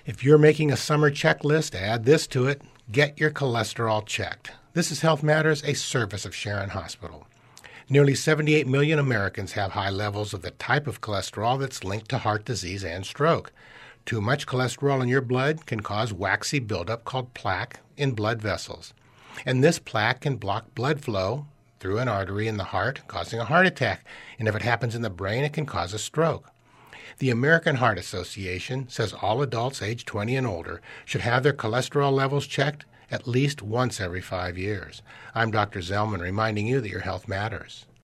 If you're making a summer checklist, add this to it. Get your cholesterol checked. This is Health Matters, a service of Sharon Hospital. Nearly 78 million Americans have high levels of the type of cholesterol that's linked to heart disease and stroke. Too much cholesterol in your blood can cause waxy buildup called plaque in blood vessels. And this plaque can block blood flow through an artery in the heart, causing a heart attack. And if it happens in the brain, it can cause a stroke. The American Heart Association says all adults age 20 and older should have their cholesterol levels checked at least once every 5 years. I'm Dr. Zellman reminding you that your health matters.